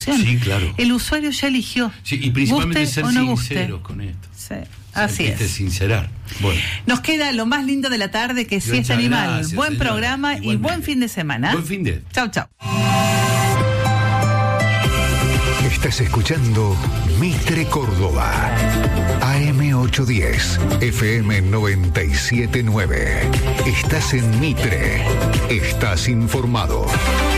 Sí, claro. El usuario ya eligió. Sí, y principalmente guste ser o no sinceros guste. con esto. Sí, así es. Sincerar. Bueno. Nos queda lo más lindo de la tarde, que es Muchas Siesta Animal. gracias, Buen señora. programa y Igualmente. buen fin de semana. Buen fin de. Chau, chau. Estás escuchando Mitre Córdoba. AM810, FM 97.9. Estás en Mitre. Estás informado.